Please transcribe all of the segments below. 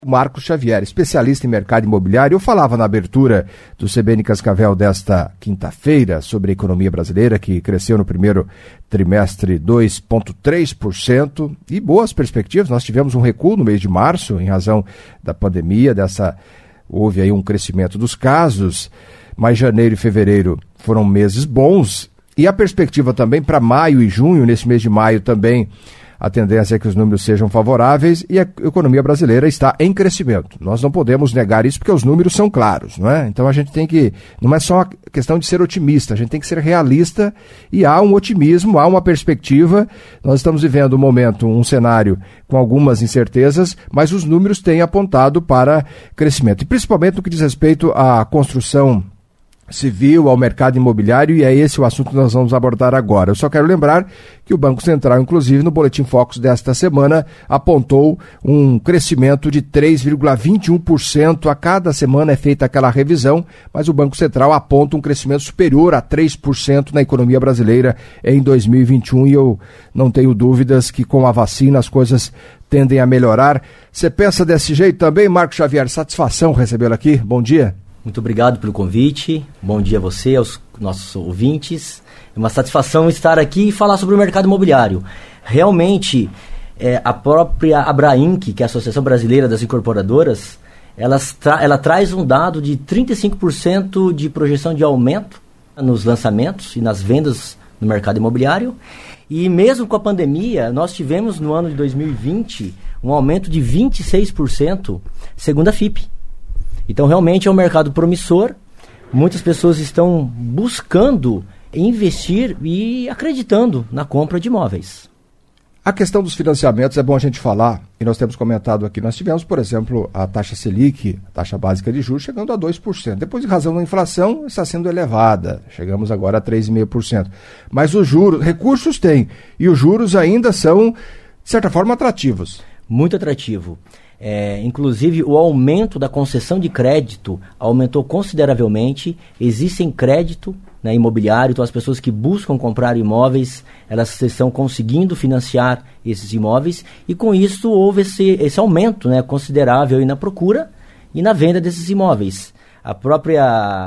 Marcos Xavier, especialista em mercado imobiliário. Eu falava na abertura do CBN Cascavel desta quinta-feira sobre a economia brasileira, que cresceu no primeiro trimestre 2,3% e boas perspectivas. Nós tivemos um recuo no mês de março em razão da pandemia, houve aí um crescimento dos casos, mas janeiro e fevereiro foram meses bons e a perspectiva também para maio e junho, nesse mês de maio também, a tendência é que os números sejam favoráveis e a economia brasileira está em crescimento. Nós não podemos negar isso porque os números são claros, não é? Então a gente tem que, não é só questão de ser otimista, a gente tem que ser realista e há um otimismo, há uma perspectiva. Nós estamos vivendo um momento, um cenário com algumas incertezas, mas os números têm apontado para crescimento. E principalmente no que diz respeito à construção civil, ao mercado imobiliário, e é esse o assunto que nós vamos abordar agora. Eu só quero lembrar que o Banco Central, inclusive, no Boletim Focus desta semana, apontou um crescimento de 3,21%. A cada semana é feita aquela revisão, mas o Banco Central aponta um crescimento superior a 3% na economia brasileira em 2021, e eu não tenho dúvidas que com a vacina as coisas tendem a melhorar. Você pensa desse jeito também, Marcos Xavier? Satisfação recebê-lo aqui. Bom dia. Muito obrigado pelo convite, bom dia a você, aos nossos ouvintes. É uma satisfação estar aqui e falar sobre o mercado imobiliário. Realmente, a própria Abrainc, que é a Associação Brasileira das Incorporadoras, ela traz um dado de 35% de projeção de aumento nos lançamentos e nas vendas no mercado imobiliário. E mesmo com a pandemia, nós tivemos no ano de 2020 um aumento de 26%, segundo a FIPE. Então, realmente é um mercado promissor, muitas pessoas estão buscando investir e acreditando na compra de imóveis. A questão dos financiamentos é bom a gente falar, e nós temos comentado aqui, nós tivemos, por exemplo, a taxa Selic, a taxa básica de juros, chegando a 2%. Depois, em razão da inflação, está sendo elevada, chegamos agora a 3,5%. Mas os juros, recursos tem, e os juros ainda são, de certa forma, atrativos. Muito atrativo. Inclusive o aumento da concessão de crédito aumentou consideravelmente. Existem crédito, né, imobiliário, então as pessoas que buscam comprar imóveis, elas estão conseguindo financiar esses imóveis, e com isso houve esse aumento, né, considerável aí na procura e na venda desses imóveis. A própria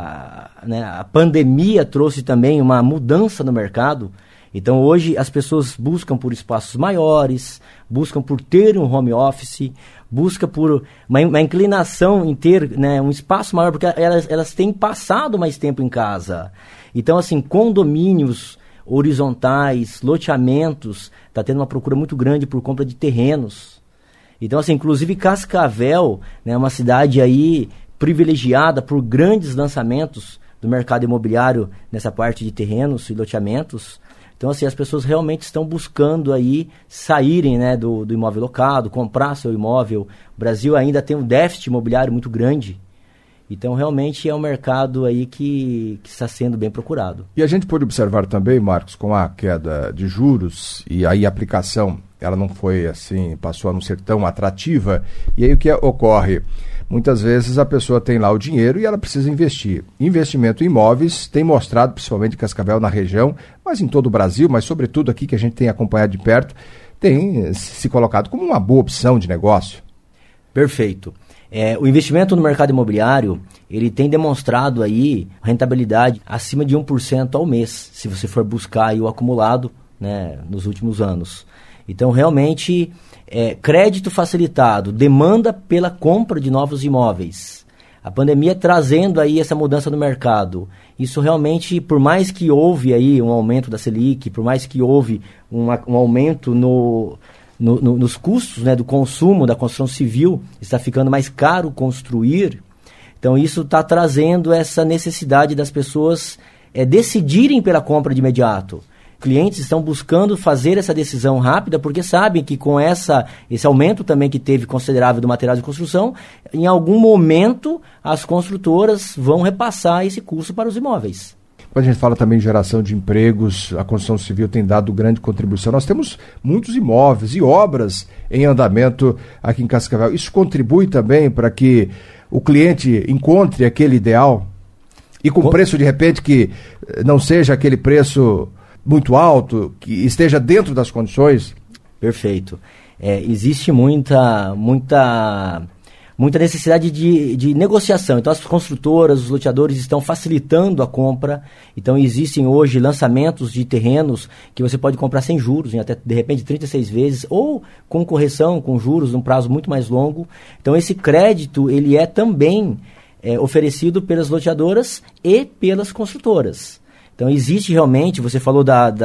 a pandemia trouxe também uma mudança no mercado. Então hoje as pessoas buscam por espaços maiores, buscam por ter um home office, busca por uma inclinação em ter, né, um espaço maior, porque elas têm passado mais tempo em casa. Então, assim, condomínios horizontais, loteamentos, está tendo uma procura muito grande por compra de terrenos. Então, assim, inclusive Cascavel, né, uma cidade aí privilegiada por grandes lançamentos do mercado imobiliário nessa parte de terrenos e loteamentos. Então, assim, as pessoas realmente estão buscando aí saírem, né, do imóvel locado, comprar seu imóvel. O Brasil ainda tem um déficit imobiliário muito grande. Então, realmente é um mercado aí que está sendo bem procurado. E a gente pode observar também, Marcos, com a queda de juros, e aí a aplicação, ela não foi assim, passou a não ser tão atrativa. E aí o que ocorre? Muitas vezes a pessoa tem lá o dinheiro e ela precisa investir. Investimento em imóveis tem mostrado, principalmente em Cascavel, na região, mas em todo o Brasil, mas sobretudo aqui que a gente tem acompanhado de perto, tem se colocado como uma boa opção de negócio. Perfeito. O investimento no mercado imobiliário, ele tem demonstrado aí rentabilidade acima de 1% ao mês, se você for buscar aí o acumulado, né, nos últimos anos. Então, realmente, crédito facilitado, demanda pela compra de novos imóveis. A pandemia trazendo aí essa mudança no mercado. Isso realmente, por mais que houve aí um aumento da Selic, por mais que houve um aumento nos custos, né, do consumo, da construção civil, está ficando mais caro construir. Então, isso está trazendo essa necessidade das pessoas decidirem pela compra de imediato. Clientes estão buscando fazer essa decisão rápida porque sabem que com esse aumento também que teve considerável do material de construção, em algum momento as construtoras vão repassar esse custo para os imóveis. Quando a gente fala também de geração de empregos, a construção civil tem dado grande contribuição. Nós temos muitos imóveis e obras em andamento aqui em Cascavel. Isso contribui também para que o cliente encontre aquele ideal e com preço, de repente, que não seja aquele preço muito alto, que esteja dentro das condições? Perfeito. Existe muita muita necessidade de negociação. Então as construtoras, os loteadores estão facilitando a compra. Então existem hoje lançamentos de terrenos que você pode comprar sem juros, em até de repente 36 vezes, ou com correção, com juros, num prazo muito mais longo. Então esse crédito ele é também oferecido pelas loteadoras e pelas construtoras. Então existe realmente, você falou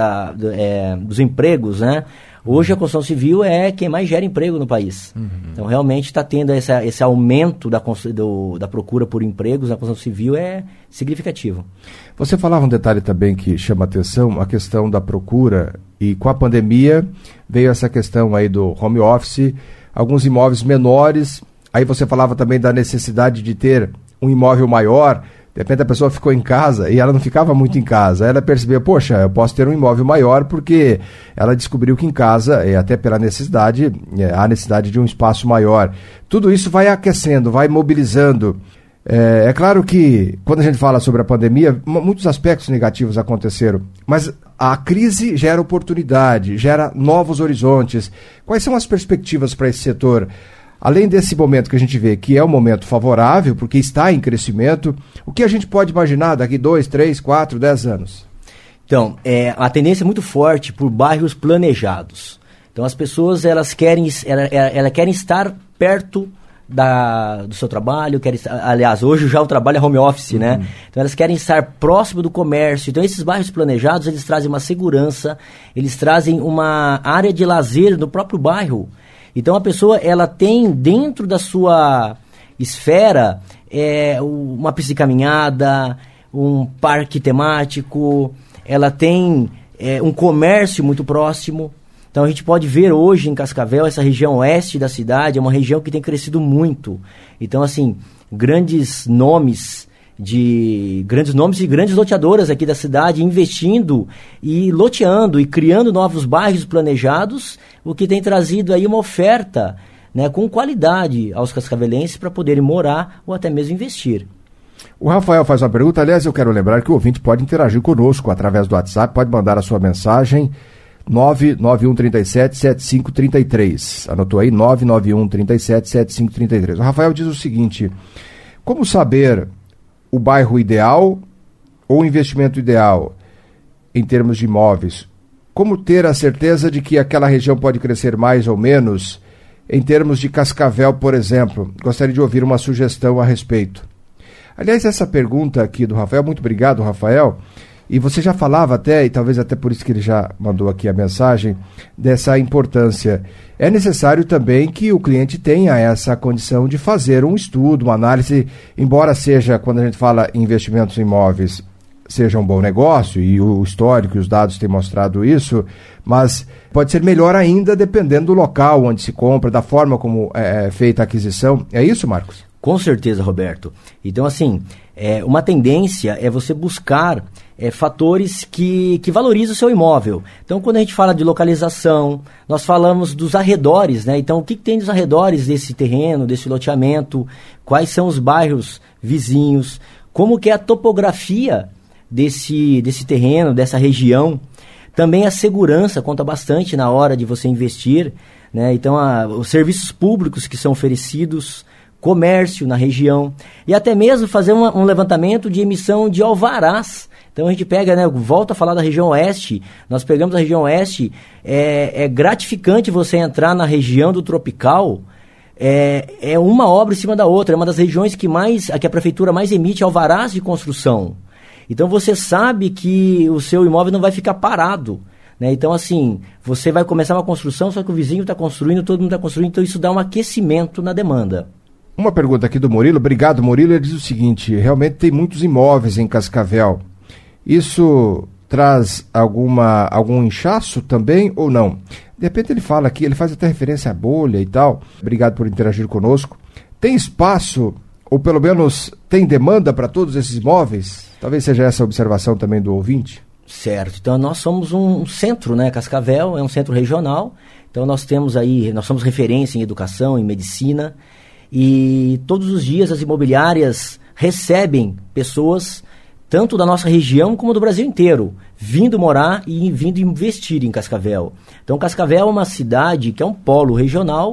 dos empregos, né? Hoje a construção civil é quem mais gera emprego no país. Então realmente está tendo esse aumento da procura por empregos na construção civil é significativo. Você falava um detalhe também que chama atenção, a questão da procura, e com a pandemia veio essa questão aí do home office, alguns imóveis menores, aí você falava também da necessidade de ter um imóvel maior. De repente a pessoa ficou em casa e ela não ficava muito em casa. Ela percebeu, poxa, eu posso ter um imóvel maior porque ela descobriu que em casa, até pela necessidade, há necessidade de um espaço maior. Tudo isso vai aquecendo, vai mobilizando. É claro que quando a gente fala sobre a pandemia, muitos aspectos negativos aconteceram, mas a crise gera oportunidade, gera novos horizontes. Quais são as perspectivas para esse setor? Além desse momento que a gente vê que é um momento favorável, porque está em crescimento, o que a gente pode imaginar daqui 2, 3, 4, 10 anos? Então, a tendência é muito forte por bairros planejados. Então, as pessoas elas querem estar perto do seu trabalho, aliás, hoje já o trabalho é home office, né? Então, elas querem estar próximo do comércio. Então, esses bairros planejados, eles trazem uma segurança, eles trazem uma área de lazer no próprio bairro. Então a pessoa ela tem dentro da sua esfera uma pista de caminhada, um parque temático, ela tem um comércio muito próximo. Então a gente pode ver hoje em Cascavel, essa região oeste da cidade é uma região que tem crescido muito. Então assim, grandes nomes e grandes loteadoras aqui da cidade investindo e loteando e criando novos bairros planejados, o que tem trazido aí uma oferta, né, com qualidade aos cascavelenses para poderem morar ou até mesmo investir. O Rafael faz uma pergunta, aliás, eu quero lembrar que o ouvinte pode interagir conosco através do WhatsApp, pode mandar a sua mensagem 991377533. Anotou aí? 991377533. O Rafael diz o seguinte: como saber o bairro ideal ou o investimento ideal em termos de imóveis? Como ter a certeza de que aquela região pode crescer mais ou menos em termos de Cascavel, por exemplo? Gostaria de ouvir uma sugestão a respeito. Aliás, essa pergunta aqui do Rafael, muito obrigado, Rafael, e você já falava até, e talvez até por isso que ele já mandou aqui a mensagem, dessa importância. É necessário também que o cliente tenha essa condição de fazer um estudo, uma análise, embora seja, quando a gente fala em investimentos em imóveis, seja um bom negócio, e o histórico e os dados têm mostrado isso, mas pode ser melhor ainda dependendo do local onde se compra, da forma como é feita a aquisição. É isso, Marcos? Com certeza, Roberto. Então, assim, uma tendência é você buscar fatores que valorizam o seu imóvel. Então, quando a gente fala de localização, nós falamos dos arredores, né? Então, o que tem nos arredores desse terreno, desse loteamento, quais são os bairros vizinhos, como que é a topografia desse terreno, dessa região. Também a segurança conta bastante na hora de você investir, né? Então, os serviços públicos que são oferecidos, comércio na região, e até mesmo fazer um levantamento de emissão de alvarás. Então a gente pega, né, volta a falar da região oeste, nós pegamos a região oeste, é gratificante você entrar na região do Tropical, é uma obra em cima da outra, é uma das regiões que a prefeitura mais emite alvarás de construção. Então você sabe que o seu imóvel não vai ficar parado, né? Então assim, você vai começar uma construção, só que o vizinho está construindo, todo mundo está construindo, então isso dá um aquecimento na demanda. Uma pergunta aqui do Murilo, obrigado Murilo, ele diz o seguinte: realmente tem muitos imóveis em Cascavel, isso traz algum inchaço também ou não? De repente ele fala aqui, ele faz até referência à bolha e tal, obrigado por interagir conosco. Tem espaço, ou pelo menos tem demanda para todos esses imóveis? Talvez seja essa a observação também do ouvinte. Certo, então nós somos um centro, né? Cascavel é um centro regional, então nós somos referência em educação, em medicina, e todos os dias as imobiliárias recebem pessoas, tanto da nossa região como do Brasil inteiro, vindo morar e vindo investir em Cascavel. Então Cascavel é uma cidade que é um polo regional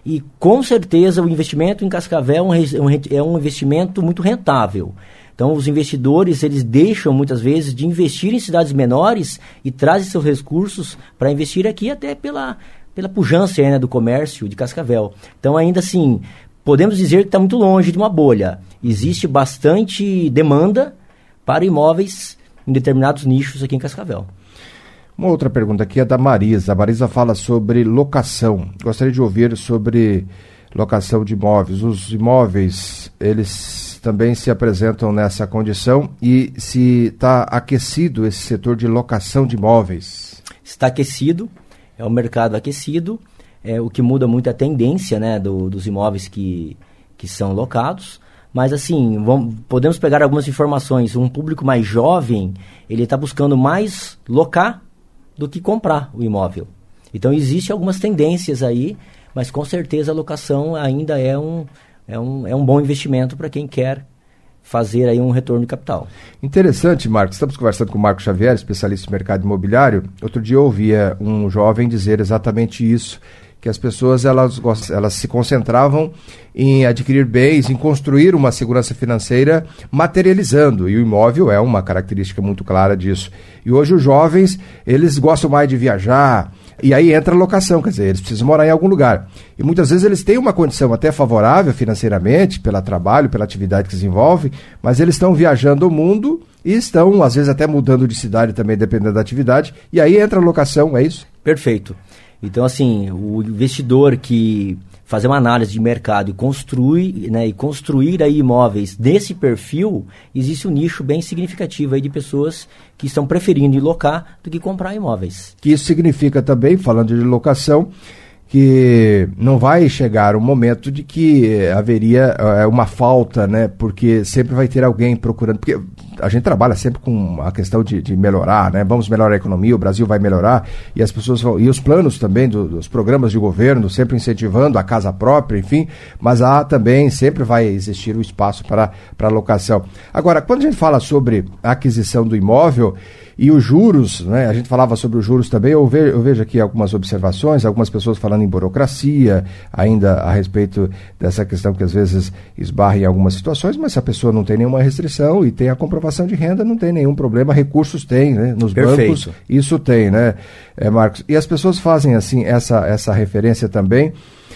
e com certeza o investimento em Cascavel é um investimento muito rentável. Então os investidores, eles deixam muitas vezes de investir em cidades menores e trazem seus recursos para investir aqui até pela pujança, né, do comércio de Cascavel. Então ainda assim, podemos dizer que está muito longe de uma bolha. Existe bastante demanda para imóveis em determinados nichos aqui em Cascavel. Uma outra pergunta aqui é da Marisa. A Marisa fala sobre locação. Gostaria de ouvir sobre locação de imóveis. Os imóveis, eles também se apresentam nessa condição e se está aquecido esse setor de locação de imóveis? Está aquecido, é um mercado aquecido. O que muda muito é a tendência, né, dos imóveis que são locados. Mas assim, podemos pegar algumas informações. Um público mais jovem, ele está buscando mais locar do que comprar o imóvel. Então, existem algumas tendências aí, mas com certeza a locação ainda é um bom investimento para quem quer fazer aí um retorno de capital. Interessante, Marcos. Estamos conversando com o Marcos Xavier, especialista em mercado imobiliário. Outro dia eu ouvia um jovem dizer exatamente isso, que as pessoas elas se concentravam em adquirir bens, em construir uma segurança financeira materializando, e o imóvel é uma característica muito clara disso. E hoje os jovens, eles gostam mais de viajar, e aí entra a locação, quer dizer, eles precisam morar em algum lugar. E muitas vezes eles têm uma condição até favorável financeiramente, pelo trabalho, pela atividade que desenvolvem, mas eles estão viajando o mundo e estão, às vezes, até mudando de cidade também, dependendo da atividade, e aí entra a locação, é isso? Perfeito. Então, assim, o investidor que fazer uma análise de mercado e construir aí imóveis desse perfil, existe um nicho bem significativo aí de pessoas que estão preferindo ir locar do que comprar imóveis. Que isso significa também, falando de locação, que não vai chegar um momento de que haveria uma falta, né? Porque sempre vai ter alguém procurando, porque a gente trabalha sempre com a questão de melhorar, né? Vamos melhorar a economia, o Brasil vai melhorar, e as pessoas vão, e os planos também dos programas de governo, sempre incentivando a casa própria, enfim, mas há também, sempre vai existir o espaço para locação. Agora, quando a gente fala sobre a aquisição do imóvel e os juros, né? A gente falava sobre os juros também, eu vejo aqui algumas observações, algumas pessoas falando em burocracia, ainda a respeito dessa questão que às vezes esbarra em algumas situações, mas se a pessoa não tem nenhuma restrição e tem a comprovação de renda, não tem nenhum problema, recursos tem, né? Nos bancos, isso tem, né, Marcos? E as pessoas fazem assim essa referência também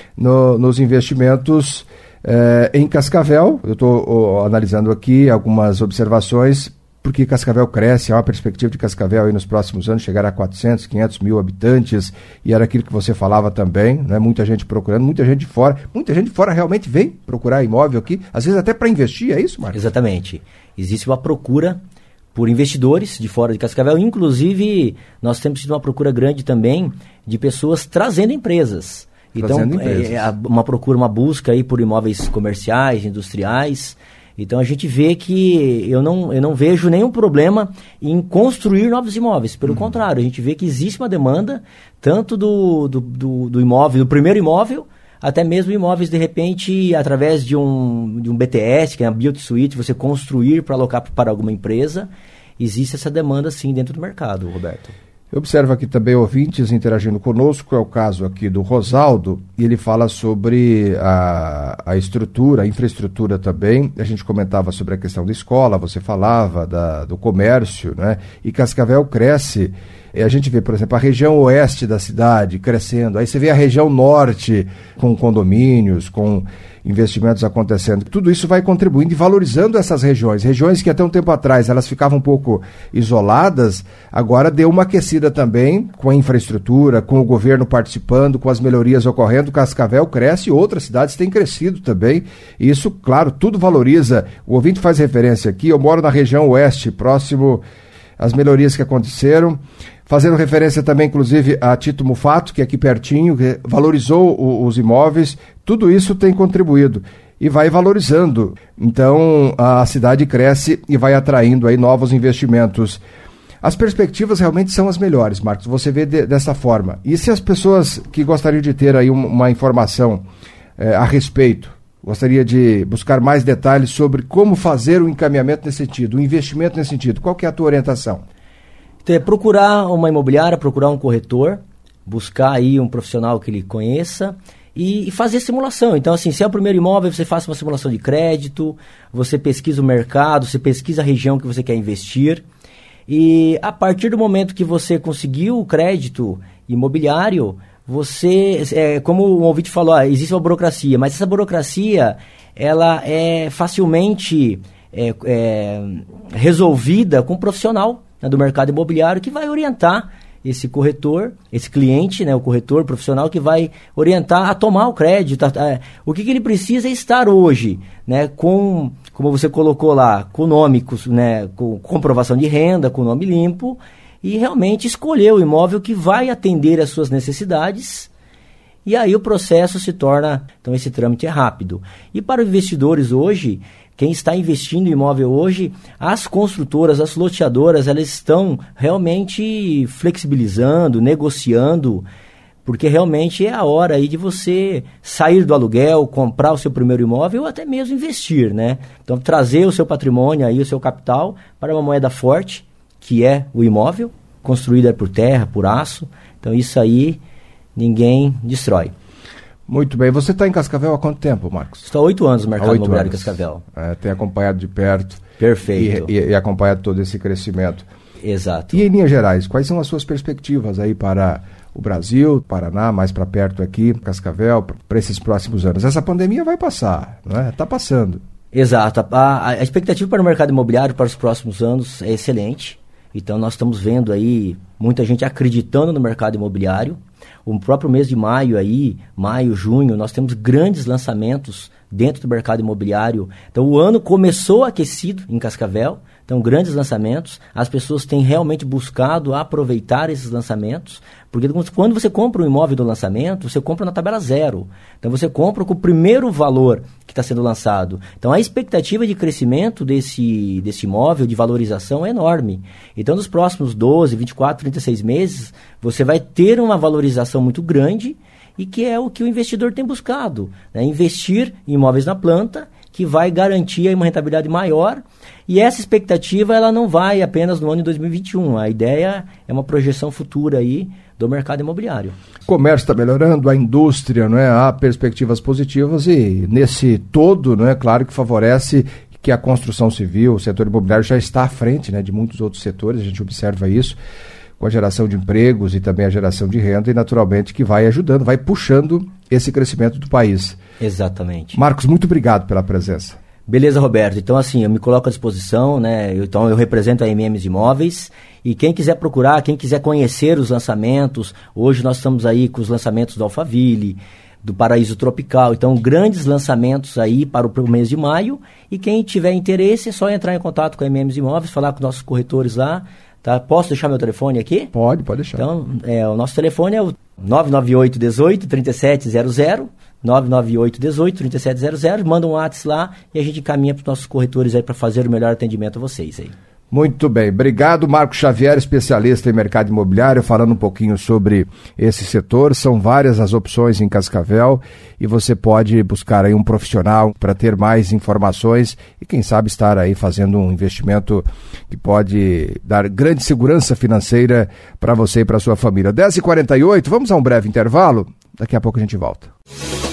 nos investimentos em Cascavel. Eu estou analisando aqui algumas observações, porque Cascavel cresce, há uma perspectiva de Cascavel aí nos próximos anos chegar a 400, 500 mil habitantes, e era aquilo que você falava também, né? Muita gente procurando, muita gente de fora realmente vem procurar imóvel aqui, às vezes até para investir, é isso, Marcos? Exatamente. Existe uma procura por investidores de fora de Cascavel, inclusive nós temos tido uma procura grande também de pessoas trazendo empresas. Então, uma procura, uma busca aí por imóveis comerciais, industriais. Então a gente vê que eu não vejo nenhum problema em construir novos imóveis. Pelo contrário, a gente vê que existe uma demanda tanto do imóvel, do primeiro imóvel, até mesmo imóveis, de repente, através de um BTS, que é uma Build Suite, você construir para alocar para alguma empresa. Existe essa demanda sim dentro do mercado, Roberto. Eu observo aqui também ouvintes interagindo conosco, é o caso aqui do Rosaldo, e ele fala sobre a estrutura, a infraestrutura também. A gente comentava sobre a questão da escola, você falava do comércio, né? E Cascavel cresce. A gente vê, por exemplo, a região oeste da cidade crescendo, aí você vê a região norte com condomínios, com investimentos acontecendo. Tudo isso vai contribuindo e valorizando essas regiões que até um tempo atrás elas ficavam um pouco isoladas, agora deu uma aquecida também com a infraestrutura, com o governo participando, com as melhorias ocorrendo. Cascavel cresce e outras cidades têm crescido também, e isso, claro, tudo valoriza. O ouvinte faz referência aqui, eu moro na região oeste, próximo às melhorias que aconteceram, fazendo referência também, inclusive, a Tito Mufato, que é aqui pertinho, que valorizou os imóveis. Tudo isso tem contribuído e vai valorizando. Então, a cidade cresce e vai atraindo aí novos investimentos. As perspectivas realmente são as melhores, Marcos, você vê dessa forma. E se as pessoas que gostariam de ter aí uma informação a respeito, gostaria de buscar mais detalhes sobre como fazer o encaminhamento nesse sentido, o investimento nesse sentido, qual que é a tua orientação? Então, é procurar uma imobiliária, procurar um corretor, buscar aí um profissional que ele conheça e fazer simulação. Então, assim, se é o primeiro imóvel, você faz uma simulação de crédito, você pesquisa o mercado, você pesquisa a região que você quer investir. E a partir do momento que você conseguiu o crédito imobiliário, você, como o ouvinte falou, existe uma burocracia, mas essa burocracia, ela é facilmente resolvida com um profissional, né, do mercado imobiliário que vai orientar esse corretor, esse cliente, né, o corretor profissional que vai orientar a tomar o crédito. O que ele precisa é estar hoje, né, com, como você colocou lá, com nome, né, com comprovação de renda, com nome limpo, e realmente escolher o imóvel que vai atender às suas necessidades. E aí o processo se torna, então esse trâmite é rápido. E para os investidores hoje, quem está investindo em imóvel hoje, as construtoras, as loteadoras, elas estão realmente flexibilizando, negociando, porque realmente é a hora aí de você sair do aluguel, comprar o seu primeiro imóvel ou até mesmo investir, né? Então trazer o seu patrimônio aí, o seu capital para uma moeda forte, que é o imóvel, construída por terra, por aço. Então isso aí ninguém destrói. Muito bem. Você está em Cascavel há quanto tempo, Marcos? Estou há 8 anos no mercado imobiliário de Cascavel. Tem acompanhado de perto. Perfeito. E acompanhado todo esse crescimento. Exato. E em linhas gerais, quais são as suas perspectivas aí para o Brasil, Paraná, mais para perto aqui, Cascavel, para esses próximos anos? Essa pandemia vai passar, não é? Está passando. Exato. A expectativa para o mercado imobiliário para os próximos anos é excelente. Então nós estamos vendo aí muita gente acreditando no mercado imobiliário. O próprio mês de maio aí, maio, junho, nós temos grandes lançamentos dentro do mercado imobiliário. Então o ano começou aquecido em Cascavel, então grandes lançamentos. As pessoas têm realmente buscado aproveitar esses lançamentos, porque quando você compra um imóvel do lançamento, você compra na tabela zero. Então você compra com o primeiro valor que está sendo lançado. Então a expectativa de crescimento desse imóvel, de valorização, é enorme. Então nos próximos 12, 24, 36 meses, você vai ter uma valorização muito grande e que é o que o investidor tem buscado, né? Investir em imóveis na planta, que vai garantir aí uma rentabilidade maior. E essa expectativa ela não vai apenas no ano de 2021. A ideia é uma projeção futura aí do mercado imobiliário. O comércio está melhorando, a indústria, não é? Há perspectivas positivas e nesse todo, não é, claro que favorece que a construção civil, o setor imobiliário já está à frente, né, de muitos outros setores, a gente observa isso, com a geração de empregos e também a geração de renda e naturalmente que vai ajudando, vai puxando esse crescimento do país. Exatamente. Marcos, muito obrigado pela presença. Beleza, Roberto. Então, assim, eu me coloco à disposição, né? Então, eu represento a MMs Imóveis e quem quiser procurar, quem quiser conhecer os lançamentos, hoje nós estamos aí com os lançamentos do Alphaville, do Paraíso Tropical, então grandes lançamentos aí para o mês de maio e quem tiver interesse é só entrar em contato com a MMs Imóveis, falar com nossos corretores lá, tá? Posso deixar meu telefone aqui? Pode deixar. Então, o nosso telefone é o 998 18 3700, 998 18 3700, manda um WhatsApp lá e a gente encaminha para os nossos corretores aí para fazer o melhor atendimento a vocês aí. Muito bem, obrigado Marcos Xavier, especialista em mercado imobiliário, falando um pouquinho sobre esse setor. São várias as opções em Cascavel e você pode buscar aí um profissional para ter mais informações e quem sabe estar aí fazendo um investimento que pode dar grande segurança financeira para você e para sua família. 10h48, vamos a um breve intervalo, daqui a pouco a gente volta.